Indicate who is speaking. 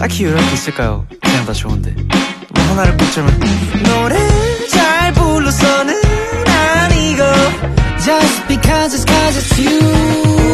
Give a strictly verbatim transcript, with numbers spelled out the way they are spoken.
Speaker 1: 딱히 요령 있을까요? 그냥 다 좋은데 뭐 하나를 꼽자면
Speaker 2: 노래를 잘 불러서는 아니고 Just because it's cause it's you